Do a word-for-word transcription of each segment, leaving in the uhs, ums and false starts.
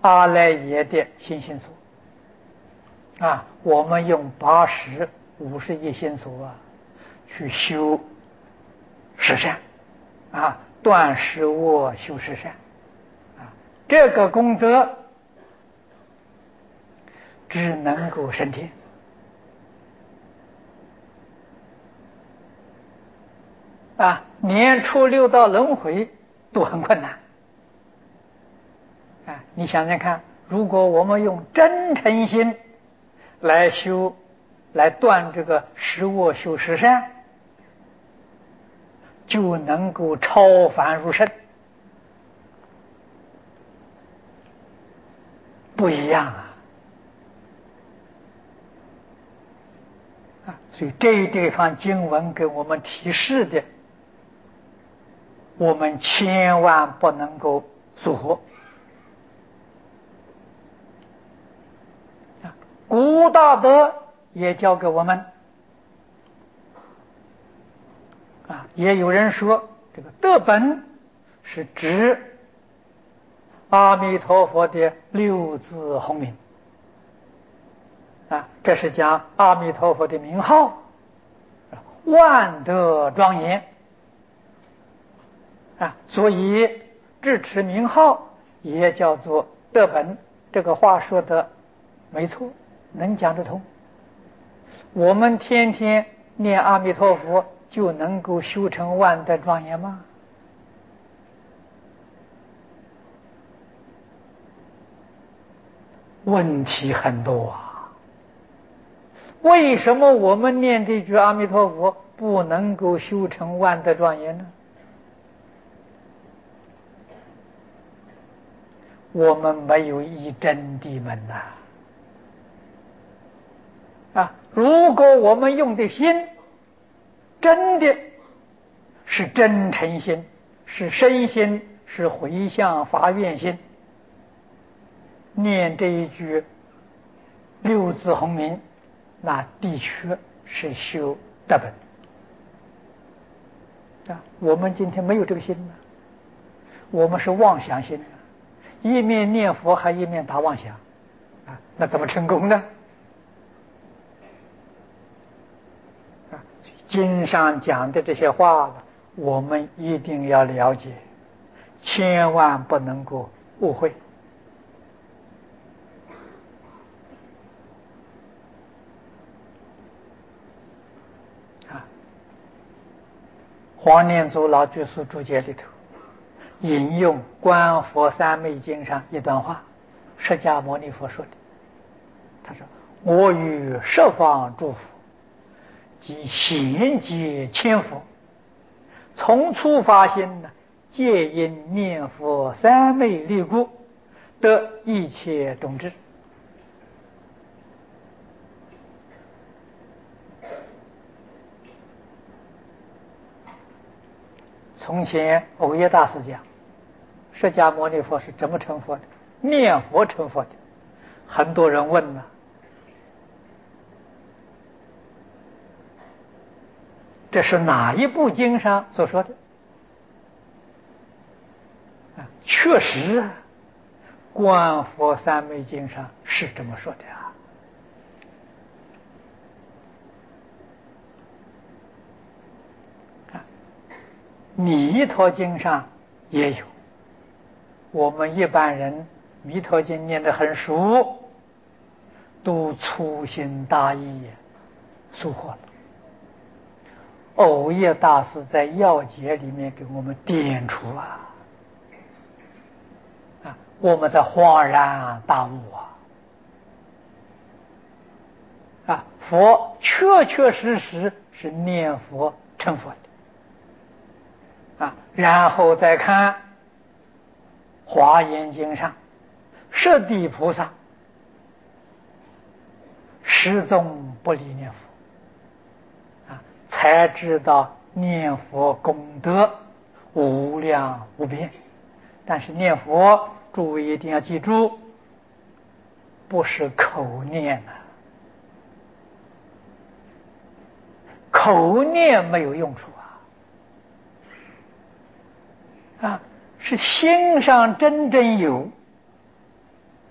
阿赖耶的心性所啊，我们用八十五十一心所啊去修十善啊，断十恶修十善啊，这个功德只能够升天啊，连出六道轮回都很困难啊！你想想看，如果我们用真诚心来修，来断这个十恶修十善，就能够超凡入圣，不一样啊！啊，所以这一地方经文给我们提示的，我们千万不能够疏忽。古大德也教给我们啊，也有人说这个德本是指阿弥陀佛的六字洪名啊，这是讲阿弥陀佛的名号万德庄严啊，所以智持名号也叫做德本。这个话说的没错，能讲得通。我们天天念阿弥陀佛就能够修成万德庄严吗？问题很多啊！为什么我们念这句阿弥陀佛不能够修成万德庄严呢？我们没有依真谛门呐！啊，如果我们用的心真的是真诚心，是身心，是回向发愿心，念这一句六字洪名，那的确是修德本啊。我们今天没有这个心呢，我们是妄想心，一面念佛还一面打妄想啊，那怎么成功呢？啊，经上讲的这些话，我们一定要了解，千万不能够误会。啊，黄念祖老居士注解里头引用《观佛三昧经》上一段话，释迦牟尼佛说的，他说：“我于十方诸佛，即贤劫千佛，从初发心呢，皆因念佛三昧力故，得一切种智。”从前藕耶大师讲，释迦牟尼佛是怎么成佛的？念佛成佛的。很多人问了，这是哪一部经上所说的？啊，确实啊，《观佛三昧经》上是这么说的啊。啊，《弥陀经》上也有。我们一般人《弥陀经》念得很熟，都粗心大意，疏忽了。藕耶大师在要解里面给我们点出啊，啊，我们才恍然大悟啊！啊，佛确确实实是念佛成佛的啊，然后再看《华严经》上，十地菩萨始终不离念佛啊，才知道念佛功德无量无边。但是念佛，诸位一定要记住，不是口念啊，口念没有用处啊，啊，是心上真正有，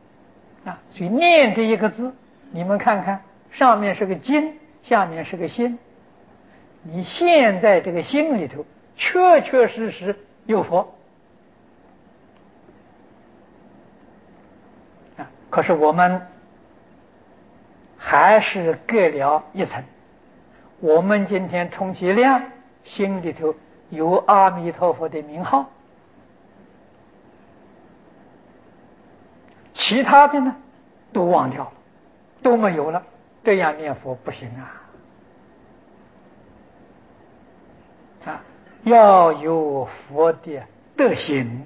啊，所以念这一个字，你们看看，上面是个金，下面是个心。你现在这个心里头，确确实实有佛啊。可是我们还是隔了一层。我们今天充其量心里头有阿弥陀佛的名号，其他的呢都忘掉了，都没有了。这样念佛不行啊！啊，要有佛的德行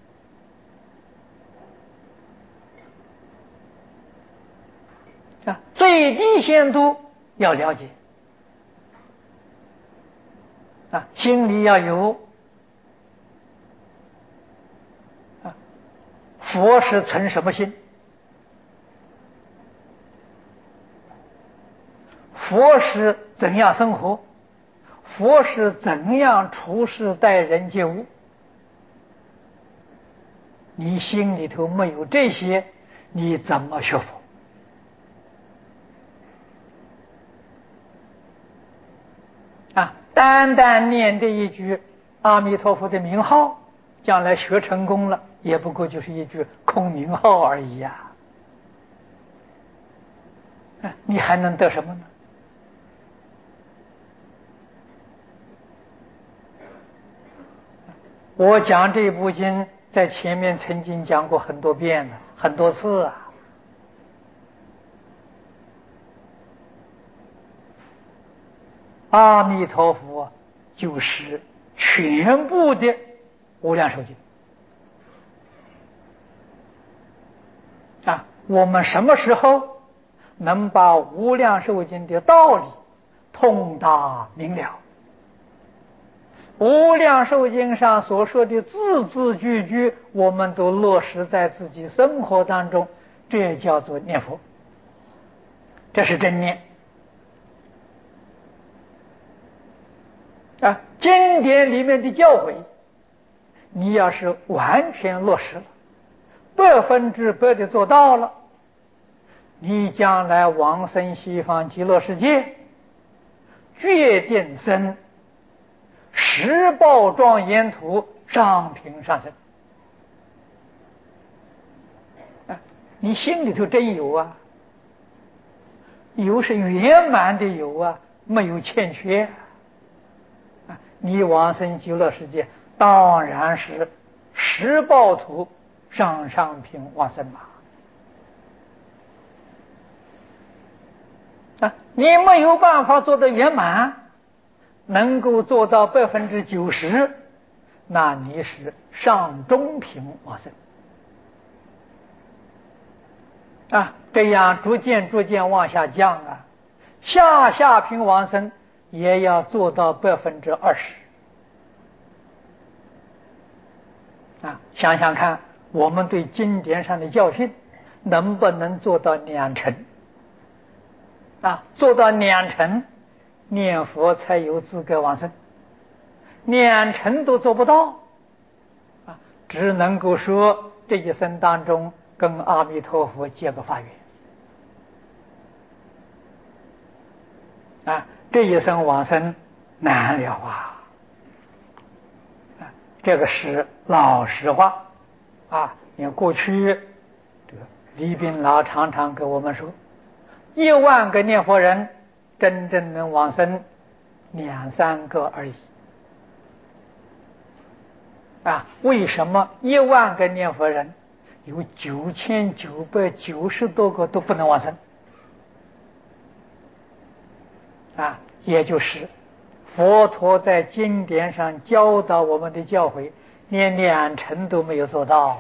的啊，最低限度要了解啊，心里要有啊，佛是存什么心？佛是怎样生活？佛是怎样处事待人接物？你心里头没有这些，你怎么学佛？啊，单单念这一句阿弥陀佛的名号，将来学成功了，也不过就是一句空名号而已呀！啊，你还能得什么呢？我讲这部经，在前面曾经讲过很多遍了，很多次啊。阿弥陀佛就是全部的无量寿经啊！我们什么时候能把无量寿经的道理通达明了？无量寿经上所说的字字句句，我们都落实在自己生活当中，这叫做念佛，这是真念啊！经典里面的教诲，你要是完全落实了，百分之百的做到了，你将来往生西方极乐世界，决定生十报庄严土上品上生啊！你心里头真有啊，有是圆满的有啊，没有欠缺啊！你往生极乐世界当然是十报土上上品往生嘛啊！你没有办法做得圆满，能够做到百分之九十，那你是上中品往生啊！这样逐渐逐渐往下降啊，下下品往生也要做到百分之二十啊！想想看，我们对经典上的教训能不能做到两成啊？做到两成，念佛才有资格往生。两成都做不到啊，只能够说这一生当中跟阿弥陀佛结个法缘啊，这一生往生难了啊！啊，这个是老实话啊。因为过去这个李炳老常常跟我们说，一万个念佛人真正能往生两三个而已啊。为什么一万个念佛人有九千九百九十多个都不能往生啊？也就是佛陀在经典上教导我们的教诲，连两成都没有做到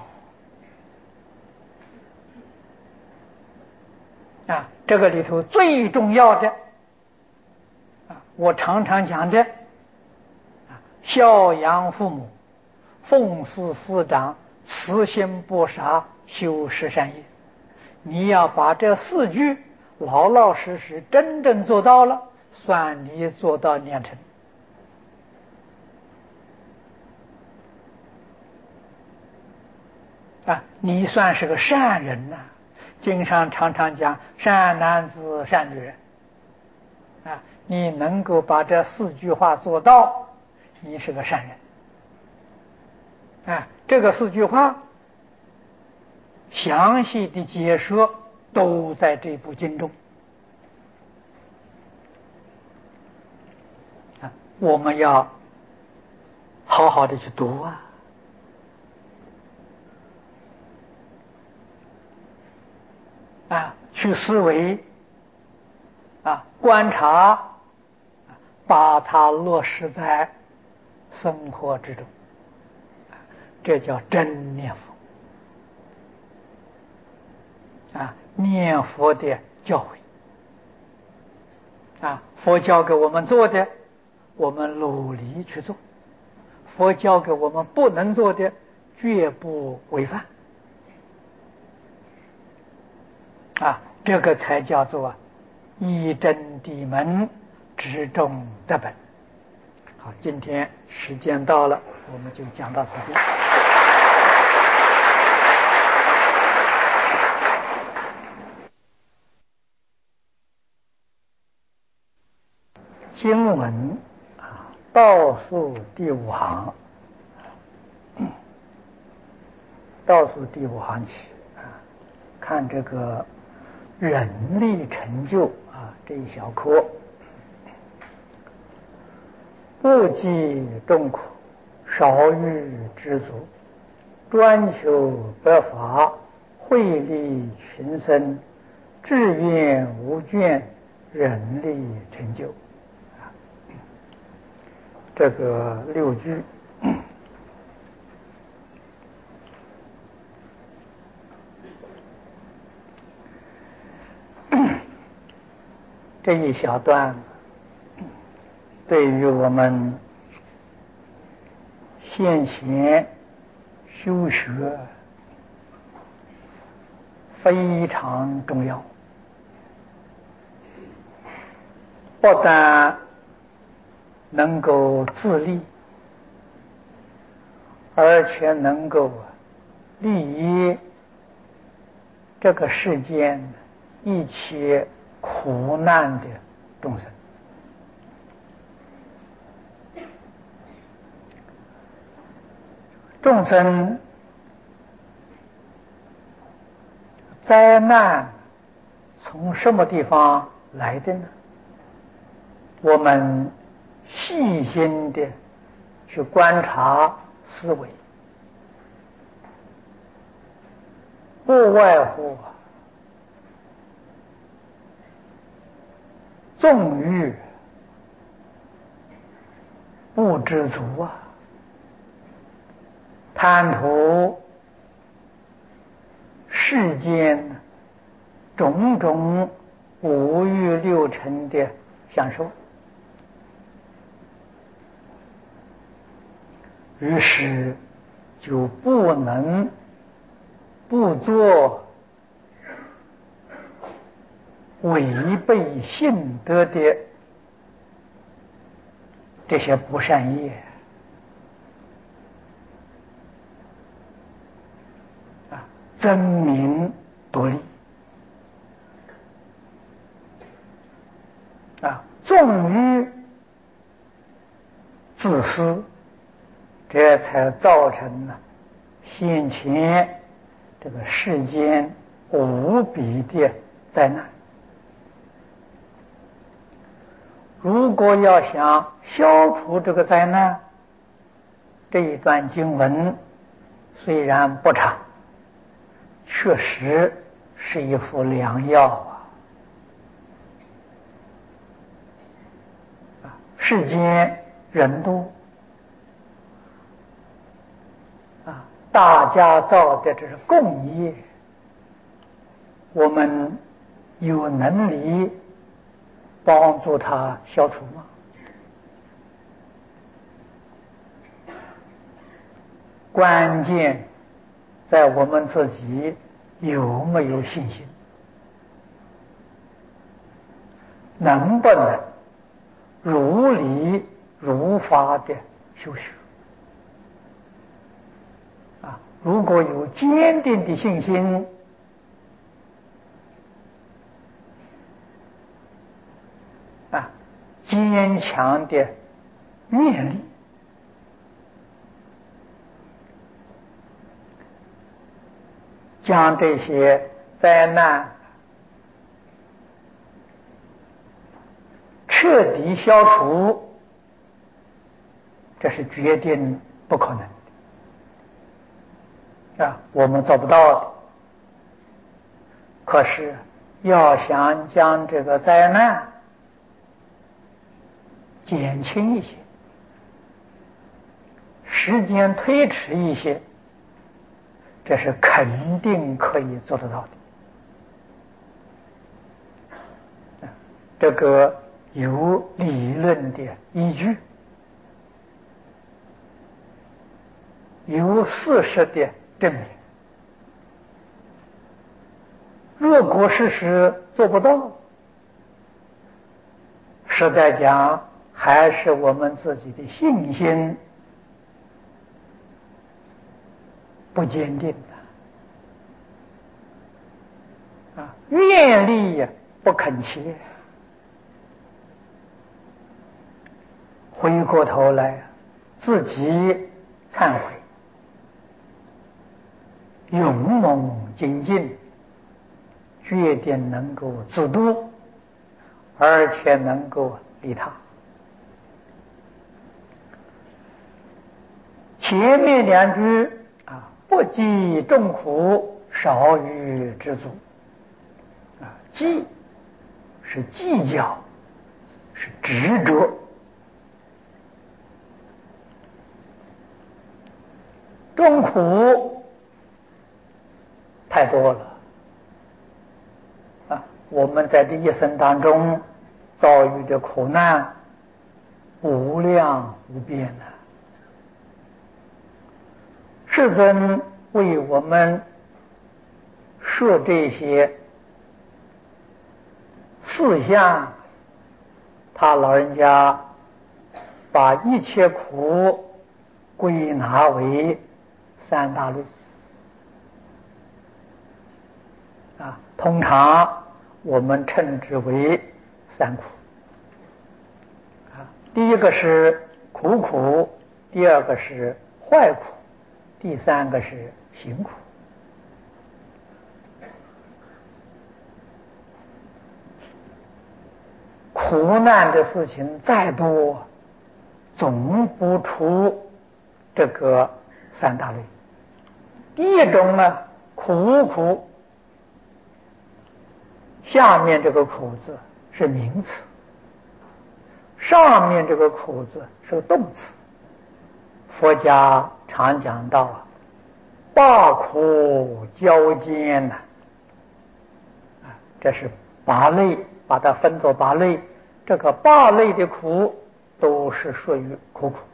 啊！这个里头最重要的啊，我常常讲的啊，孝养父母，奉事师长，慈心不杀，修十善业。你要把这四句老老实实真正做到了，算你做到两成啊！你算是个善人呐、啊， 经上常常讲善男子、善女人啊，你能够把这四句话做到，你是个善人啊。这个四句话详细的解说都在这部经中啊，我们要好好的去读啊。啊，去思维，啊，观察，把它落实在生活之中，这叫真念佛。啊，念佛的教诲，啊，佛教给我们做的，我们努力去做；佛教给我们不能做的，绝不违犯。啊，这个才叫做一真谛门，直中得本。好，今天时间到了，我们就讲到此地。经文啊，倒数第五行，倒数第五行起啊，看这个人力成就啊这一小科，不计众苦，少欲知足，专求百法，惠利群生，志愿无倦，人力成就。这个六句这一小段对于我们现前修学非常重要，不但能够自立，而且能够利益这个世间一切苦难的众生。众生灾难从什么地方来的呢？我们细心的去观察思维，不外乎纵欲不知足啊，贪图世间种种五欲六尘的享受，于是就不能不做违背性德的这些不善业啊，争名夺利啊，纵欲自私，这才造成了先前这个世间无比的灾难。如果要想消除这个灾难，这一段经文虽然不长，确实是一副良药啊！世间人多啊，大家造的这是共业，我们有能力帮助他消除吗？关键在我们自己有没有信心，能不能如理如法的修学啊？如果有坚定的信心， 坚强的愿力，将这些灾难彻底消除，这是决定不可能的啊，我们做不到的。可是要想将这个灾难减轻一些，时间推迟一些，这是肯定可以做得到的。这个有理论的依据，有事实的证明。若果事实做不到，实在讲还是我们自己的信心不坚定的啊，愿力不恳切。回过头来自己忏悔，勇猛精进，决定能够自度，而且能够利他。前面两句啊，不计众苦，少欲知足啊，计是计较，是执着。众苦太多了啊！我们在这一生当中遭遇的苦难无量无边的。世尊为我们说这些事项，他老人家把一切苦归纳为三大类啊，通常我们称之为三苦啊。第一个是苦苦，第二个是坏苦，第三个是行苦。苦难的事情再多，总不出这个三大类。第一种呢，苦苦，下面这个苦字是名词，上面这个苦字是个动词。佛家常讲到啊，八苦交煎呐，啊，这是八类，把它分作八类。这个八类的苦都是属于苦苦。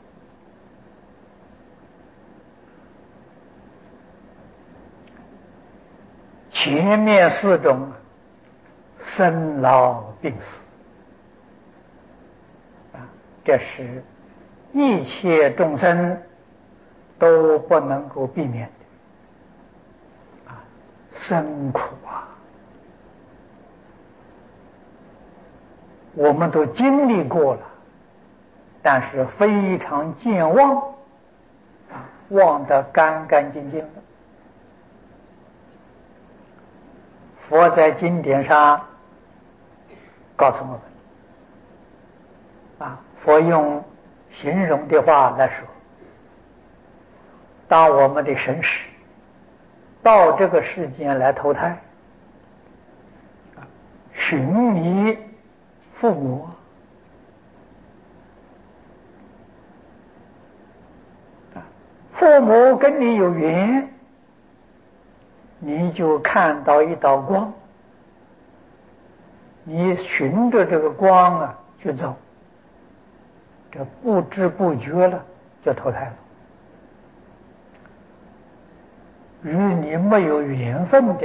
前面四种生老病死啊，这是一切众生都不能够避免的啊，生苦啊，我们都经历过了，但是非常健忘啊，忘得干干净净的。佛在经典上告诉我们啊，佛用形容的话来说，当我们的神识到这个世间来投胎，寻觅父母，父母跟你有缘，你就看到一道光，你循着这个光啊去走，这不知不觉了就投胎了。与你没有缘分的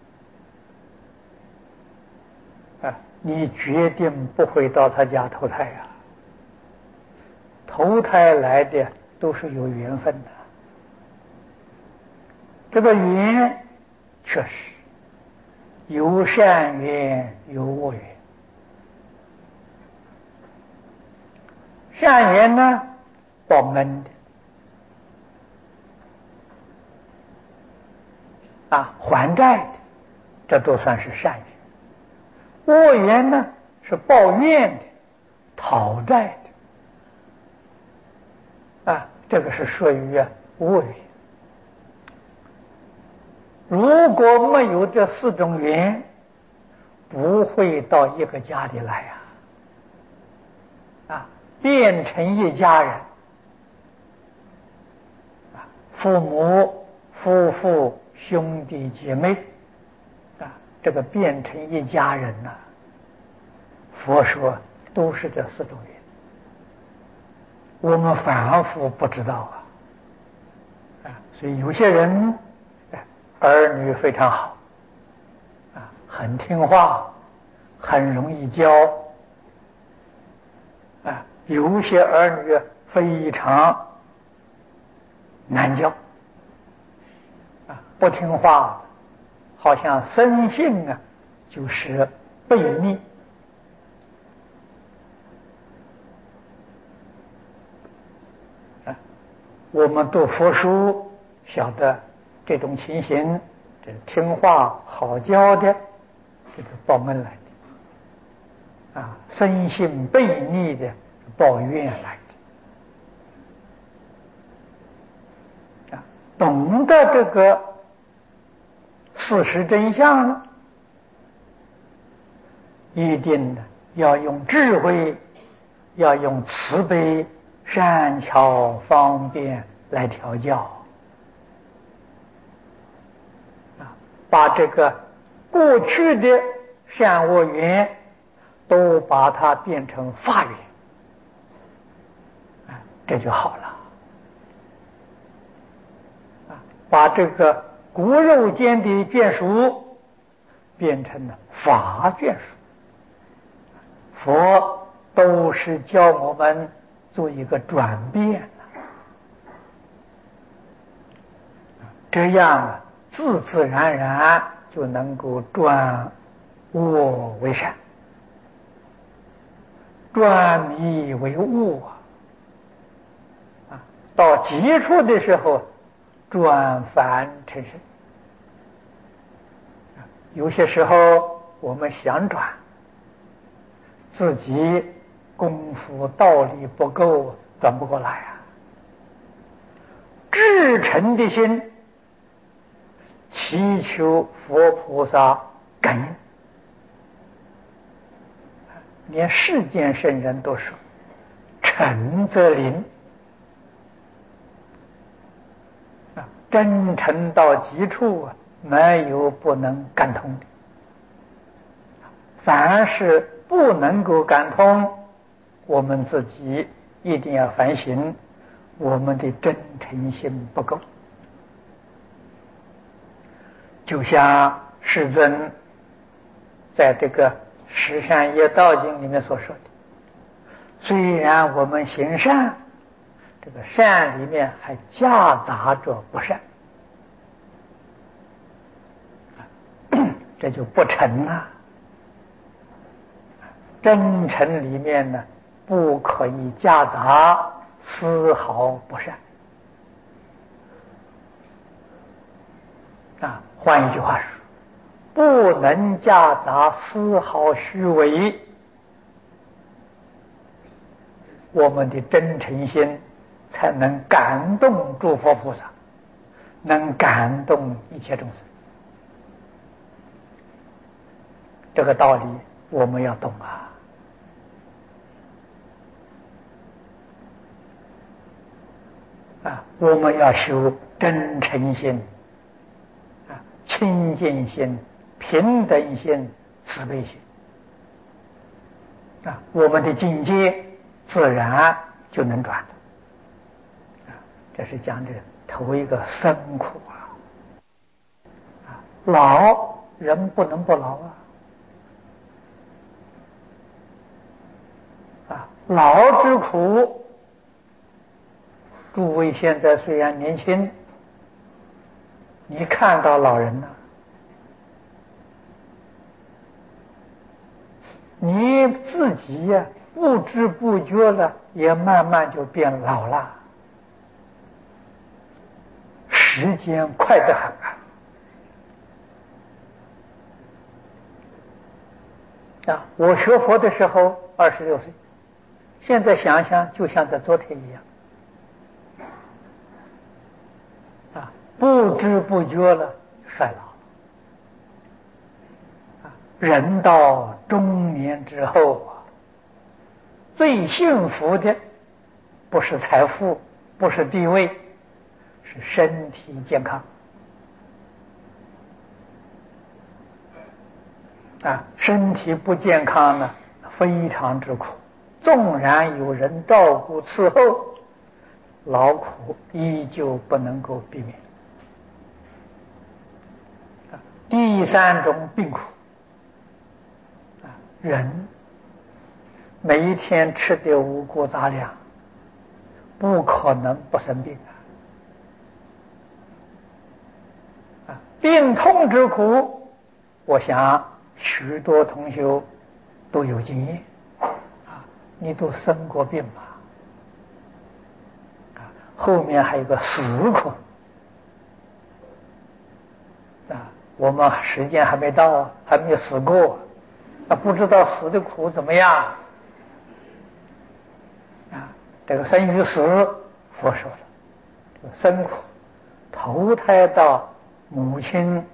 啊，你决定不会到他家投胎啊。投胎来的都是有缘分的，这个缘确实有善缘有恶缘善缘呢，报恩的啊，还债的，这都算是善缘。恶缘呢是报怨的，讨债的啊，这个是属于恶缘。如果没有这四种缘，不会到一个家里来呀、啊，啊，变成一家人，啊，父母、夫妇、兄弟姐妹，啊，这个变成一家人呐、啊，佛说都是这四种缘，我们凡夫不知道啊，啊，所以有些人儿女非常好，啊，很听话，很容易教，啊，有些儿女非常难教，啊，不听话，好像生性啊就是悖逆，啊，我们读佛书晓得这种情形，这听话好教的，这是报恩来的，啊，生性悖逆的报怨来的，啊，懂得这个事实真相了，一定要用智慧，要用慈悲、善巧方便来调教，啊，把这个过去的善恶缘都把它变成法缘，啊，这就好了。啊，把这个骨肉间的眷属变成了法眷属。佛都是教我们做一个转变，这样自自然然就能够转恶为善，转迷为悟啊！到极处的时候，转凡成圣。有些时候我们想转，自己功夫道力不够，转不过来啊！至诚的心，祈求佛菩萨感应。连世间圣人都说：“诚则灵。”啊，真诚到极处啊，没有不能感通的。凡是不能够感通，我们自己一定要反省，我们的真诚心不够。就像世尊在这个《十善业道经》里面所说的，虽然我们行善，这个善里面还夹杂着不善，这就不诚啊。真诚里面呢，不可以夹杂丝毫不善啊。换一句话说，不能夹杂丝毫虚伪，我们的真诚心才能感动诸佛菩萨，能感动一切众生。这个道理我们要懂啊。啊，我们要修真诚心、啊清净心、平等心、慈悲心，啊，我们的境界自然就能转的。啊，这是讲的头一个生苦啊。啊，老人不能不老啊。啊，老之苦。诸位现在虽然年轻，你看到老人了，你自己呀、啊、 不知不觉了，也慢慢就变老了。时间快得很啊！啊，我学佛的时候二十六岁，现在想想就像在昨天一样。啊，不知不觉了，衰老了。啊，人到中年之后啊，最幸福的不是财富，不是地位，是身体健康。啊，身体不健康呢，非常之苦。纵然有人照顾伺候，劳苦依旧不能够避免。啊，第三种病苦。啊，人每一天吃的五谷杂粮，不可能不生病啊！啊，病痛之苦，我想许多同学都有经验啊，你都生过病吧？啊，后面还有个死苦啊，我们时间还没到，还没有死过啊，不知道死的苦怎么样啊？这个生与死，佛说了，这个生苦，投胎到母亲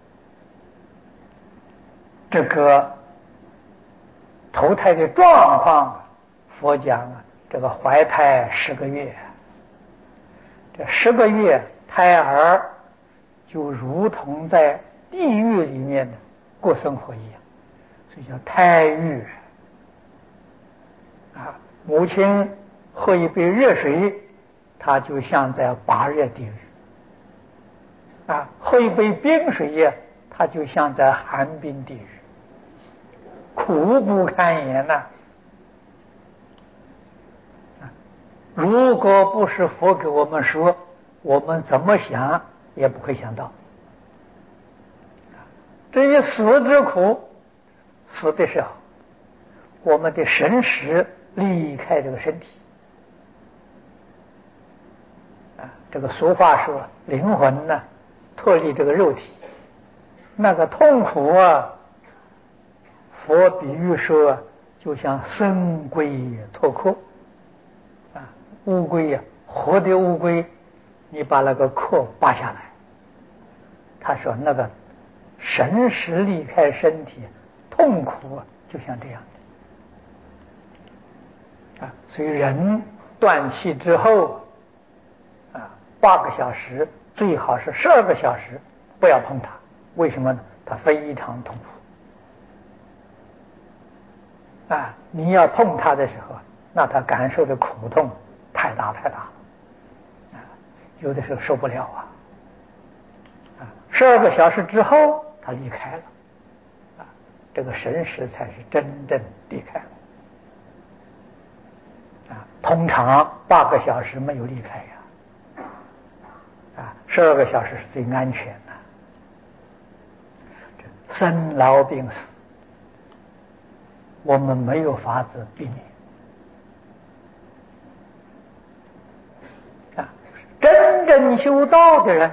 这个投胎的状况，佛讲啊，这个怀胎十个月，这十个月胎儿就如同在地狱里面的过生活一样，所以叫胎狱啊。母亲喝一杯热水，它就像在拔热地狱啊；喝一杯冰水呀，它就像在寒冰地狱。苦不堪言呐、啊！如果不是佛给我们说，我们怎么想也不会想到。至于死之苦，死的时候，我们的神识离开这个身体啊，这个俗话说，灵魂呢脱离这个肉体，那个痛苦啊。佛比喻说，就像生龟脱壳啊，乌龟呀、啊，活的乌龟，你把那个壳拔下来，他说那个神识离开身体，痛苦啊，就像这样的啊。所以人断气之后啊，八个小时最好是十二个小时不要碰它，为什么呢？它非常痛苦。啊，你要碰它的时候，那他感受的苦痛太大太大了，啊，有的时候受不了啊。啊，十二个小时之后他离开了，啊，这个神识才是真正离开了。啊，通常八个小时没有离开呀，啊，十二个小时是最安全的。生老病死，我们没有法子避免啊！真正修道的人，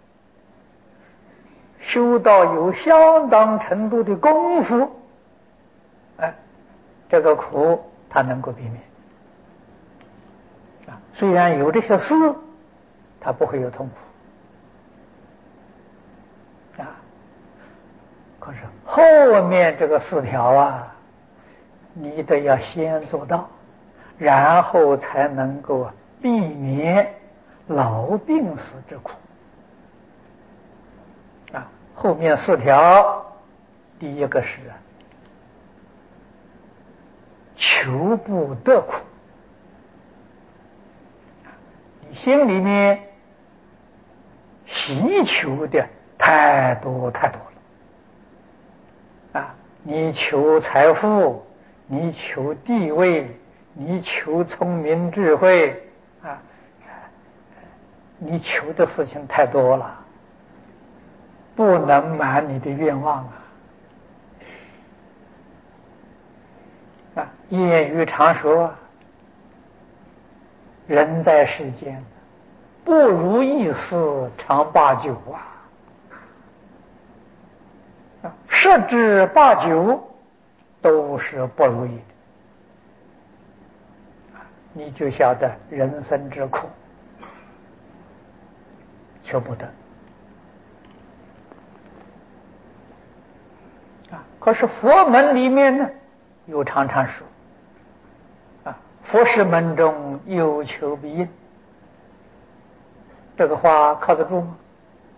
修道有相当程度的功夫，哎，这个苦他能够避免啊。虽然有这些事，他不会有痛苦啊。可是后面这个四条啊，你得要先做到，然后才能够避免老病死之苦啊。后面四条，第一个是求不得苦，你心里面希求的太多太多了啊！你求财富，你求地位，你求聪明智慧啊，你求的事情太多了，不能满你的愿望啊！啊， 谚语常说，人在世间，不如意事常八九啊，十之八九都是不如意的，你就晓得人生之苦，求不得啊。可是佛门里面呢，又常常说啊，佛事门中有求必应，这个话靠得住吗？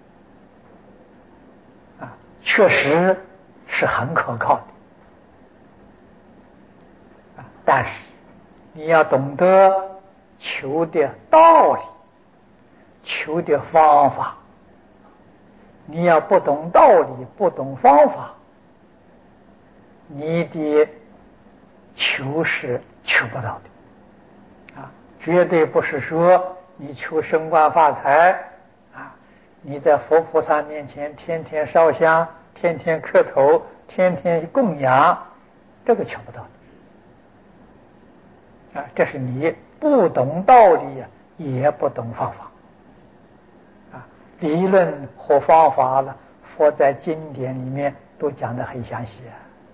啊，确实是很可靠的啊，但是你要懂得求的道理，求的方法。你要不懂道理，不懂方法，你的求是求不到的啊！绝对不是说你求升官发财啊，你在佛菩萨面前天天烧香，天天磕头，天天供养，这个求不到的啊！这是你不懂道理呀，也不懂方法啊！理论和方法了，佛在经典里面都讲得很详细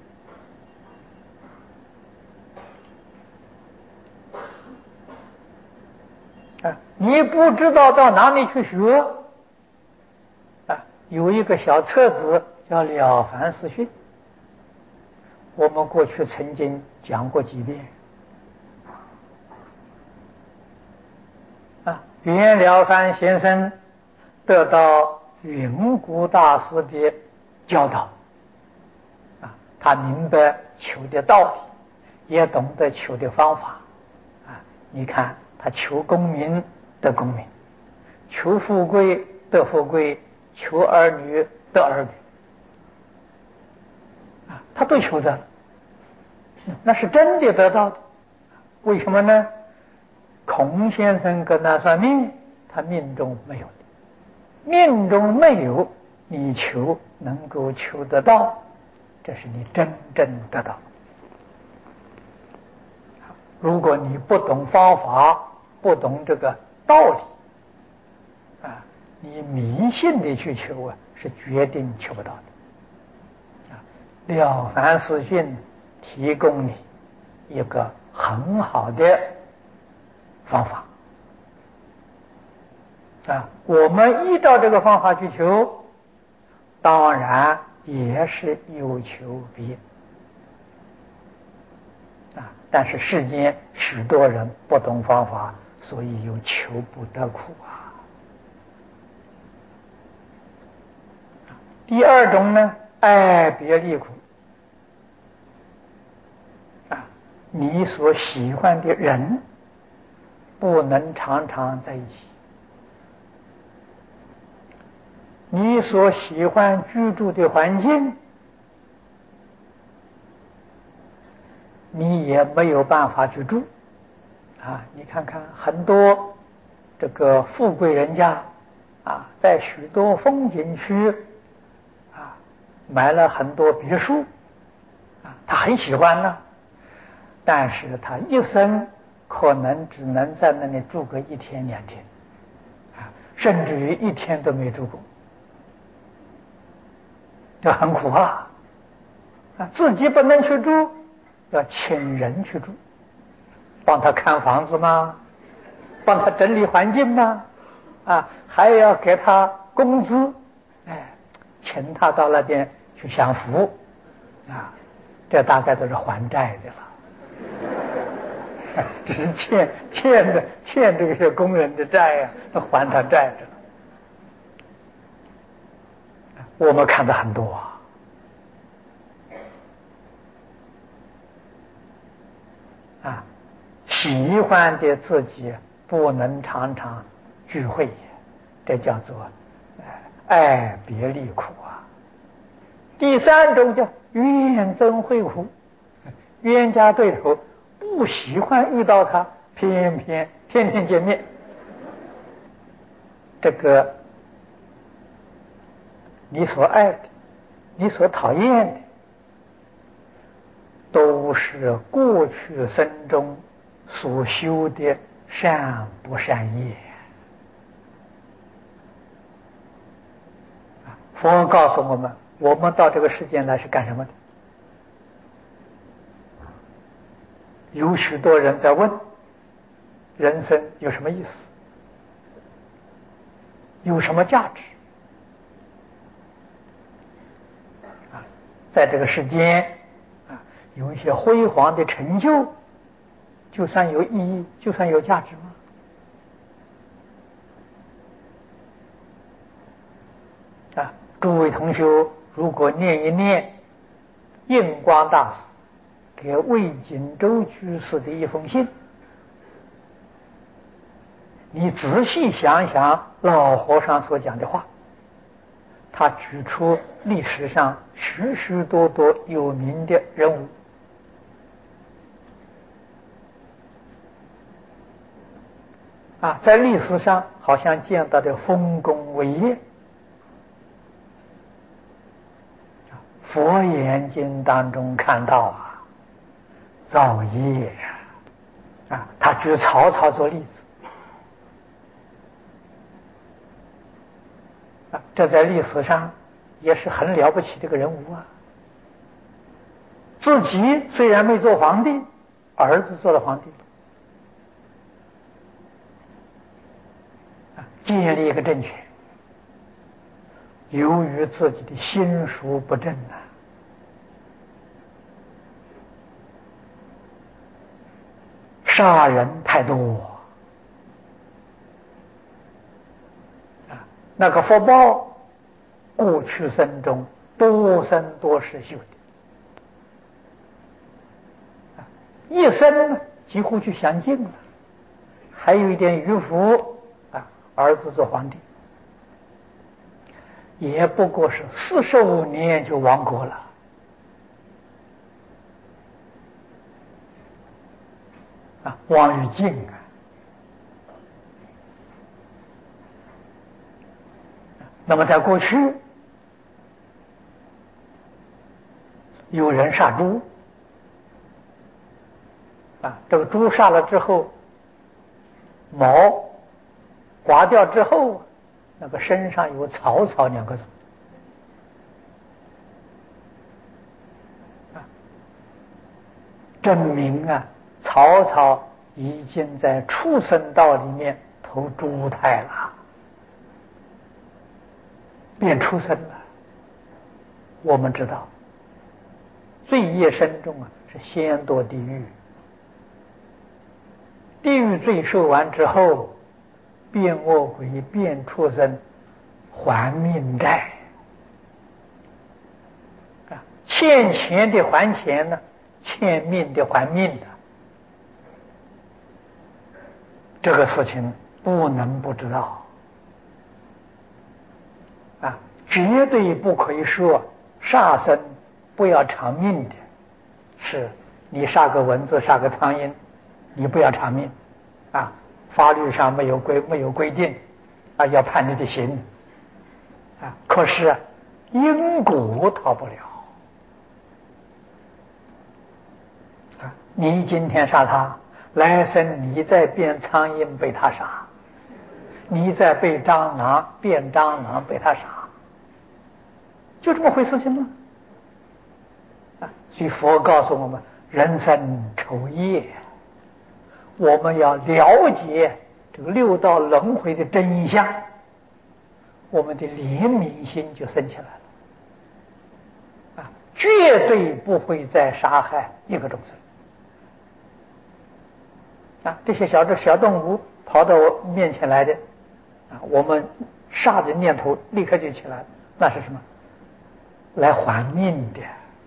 啊！啊，你不知道到哪里去学啊？有一个小册子叫《了凡四训》，我们过去曾经讲过几遍啊。袁了凡先生得到云谷大师的教导啊，他明白求的道理，也懂得求的方法啊。你看他求功名得功名，求富贵得富贵，求儿女得儿女啊，他都求得了，那是真的得到的。为什么呢？孔先生跟他算命，他命中没有的，命中没有，你求能够求得到，这是你真正得到。如果你不懂方法，不懂这个道理啊，你迷信的去求啊，是决定求不到的啊。了凡四训提供你一个很好的方法啊，我们依照这个方法去求，当然也是有求必应啊。但是世间许多人不懂方法，所以有求不得苦啊。第二种呢，爱别离苦啊，你所喜欢的人不能常常在一起，你所喜欢居住的环境，你也没有办法去住啊。你看看很多这个富贵人家啊，在许多风景区啊买了很多别墅啊，他很喜欢呢，但是他一生可能只能在那里住个一天两天啊，甚至于一天都没住过，这很苦啊！啊，自己不能去住，要请人去住，帮他看房子吗？帮他整理环境吗？啊，还要给他工资，哎，请他到那边去享福啊，这大概都是还债的了，只是欠欠的欠这些工人的债呀、啊，还他债着。我们看的很多啊。啊，喜欢的自己不能常常聚会，这叫做爱别离苦啊。第三种叫怨憎会苦，冤家对头不喜欢遇到他，偏偏天天见面，这个你所爱的，你所讨厌的， 都是过去生中所修的善不善业。佛告诉我们，我们到这个世间来是干什么的？有许多人在问，人生有什么意思？有什么价值？啊，在这个世间啊，有一些辉煌的成就，就算有意义，就算有价值吗？啊，诸位同学，如果念一念印光大师给魏锦州居士的一封信，你仔细想想老和尚所讲的话，他举出历史上许许多多有名的人物，啊，在历史上好像见到的丰功伟业，佛眼睛当中看到啊，造业呀，啊，他举曹操做例子。这在历史上也是很了不起的一个人物啊！自己虽然没做皇帝，儿子做了皇帝，啊，建立一个政权。由于自己的心术不正啊，杀人太多啊，那个福报过去生中多生多世修的，一生几乎就享尽了，还有一点余福啊，儿子做皇帝，也不过是四十五年就亡国了。啊，亡于尽啊！那么在过去，有人杀猪，啊，这个猪杀了之后，毛刮掉之后，那个身上有曹操两个字，啊，证明啊，曹操已经在畜生道里面投猪胎了，变畜生了。我们知道，罪业深重啊，是先堕地狱，地狱罪受完之后，变恶鬼，变畜生，还命债啊，欠钱的还钱呢，欠命的还命的，这个事情不能不知道啊，绝对不可以说杀生不要偿命的，是你杀个蚊子杀个苍蝇，你不要偿命啊，法律上没有规没有规定啊，要判你的刑啊，可是因果逃不了啊，你今天杀他，来生你再变苍蝇被他杀，你再被蟑螂变蟑螂被他杀，就这么回事情吗？啊，所以佛告诉我们，人生丑业，我们要了解这个六道轮回的真相，我们的怜悯心就生起来了，啊，绝对不会再杀害一个众生。啊，这些小的小动物跑到我面前来的，啊，我们杀的念头立刻就起来了，那是什么？来还命的。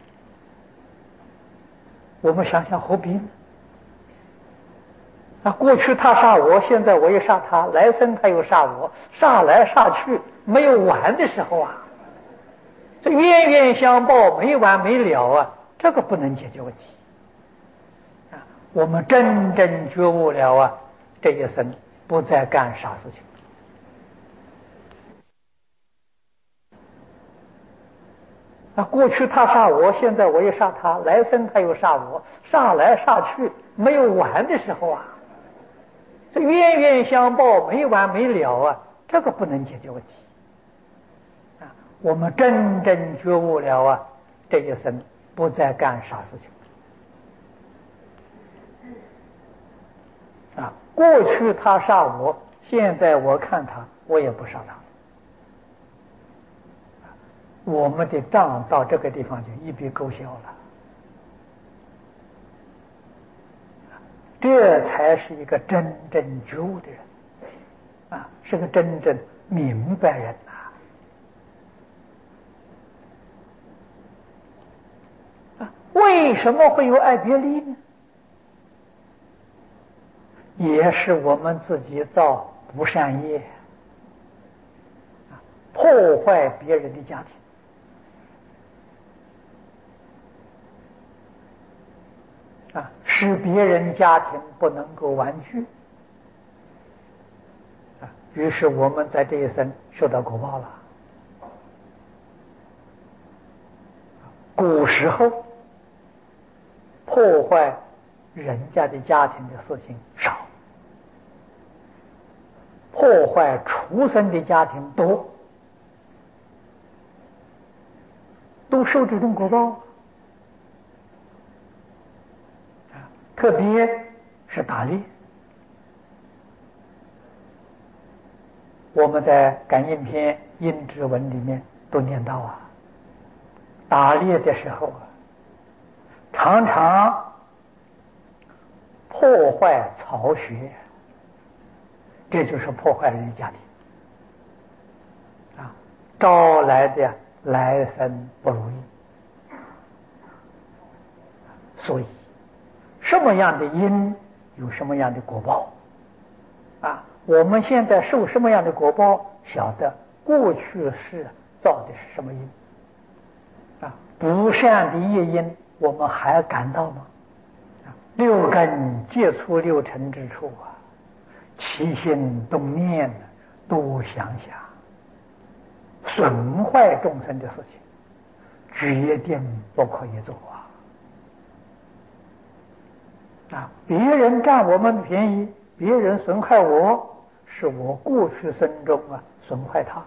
我们想想何必呢？啊，过去他杀我，现在我也杀他，来生他又杀我，杀来杀去没有完的时候啊，这冤冤相报没完没了啊，这个不能解决问题啊。我们真正觉悟了啊，这一生不再干傻事情。 啊，过去他杀我，现在我也杀他，来生他又杀我，杀来杀去没有完的时候啊，这冤冤相报没完没了啊，这个不能解决问题啊。我们真正觉悟了啊，这一生不再干傻事情啊。过去他杀我，现在我看他，我也不杀他。我们的账到这个地方就一笔勾销了，这才是一个真正觉悟的人啊，是个真正明白人呐。啊，为什么会有爱别离呢？也是我们自己造不善业，破坏别人的家庭。啊，使别人家庭不能够完聚，啊，于是我们在这一生受到果报了。古时候破坏人家的家庭的事情少，破坏畜生的家庭多，都受这种果报。特别是打猎，我们在感应篇阴质文里面都念到啊，打猎的时候啊，常常破坏巢穴，这就是破坏人家庭啊，招来的来生不如意。所以什么样的因有什么样的果报啊，我们现在受什么样的果报，晓得过去是造的是什么因啊，不善的业因我们还感到吗？啊，六根接触六尘之处啊，起心动念多想想，损坏众生的事情决定不可以做啊。啊，别人占我们便宜，别人损害我，是我过去生中啊损坏他，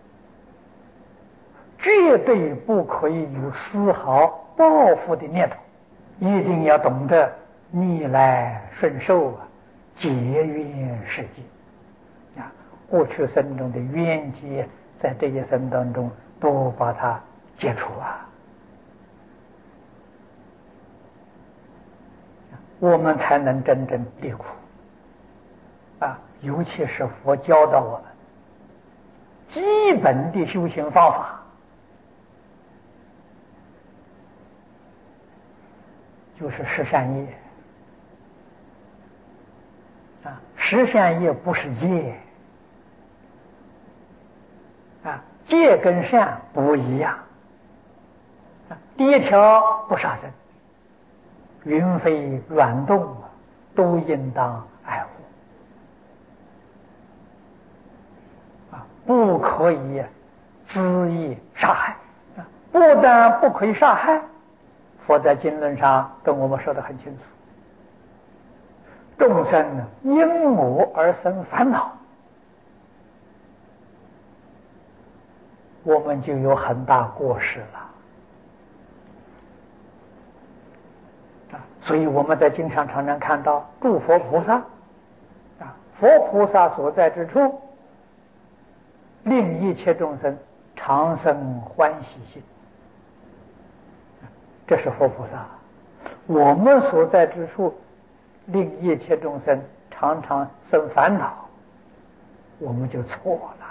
绝对不可以有丝毫报复的念头，一定要懂得逆来顺受啊，结冤释结啊，过去生中的冤结，在这一生当中都把它解除啊。我们才能真正离苦啊！尤其是佛教导我们基本的修行方法，就是十善业啊。十善业不是戒啊，戒跟善不一样啊。第一条不杀生，云飞软动都应当爱护啊，不可以恣意杀害啊！不但不可以杀害，佛在经论上跟我们说得很清楚，众生因我而生烦恼，我们就有很大过失了啊！所以我们在经上常常看到诸佛菩萨啊，佛菩萨所在之处，令一切众生常生欢喜心，这是佛菩萨。我们所在之处，令一切众生常常生烦恼，我们就错了。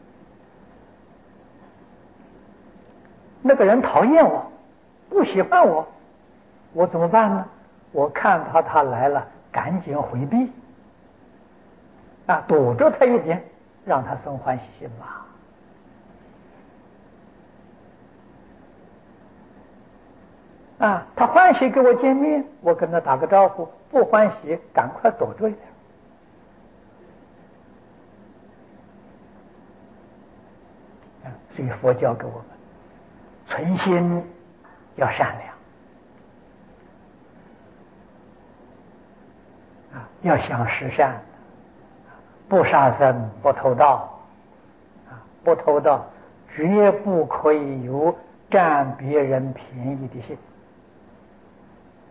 那个人讨厌我，不喜欢我，我怎么办呢？我看他他来了，赶紧回避啊，躲着他一点，让他生欢喜心吧。啊，他欢喜跟我见面，我跟他打个招呼；不欢喜，赶快躲着一点。啊，所以佛教给我们存心要善良啊，要想实善，不杀生，不偷盗啊，不偷盗，绝不可以有占别人便宜的心。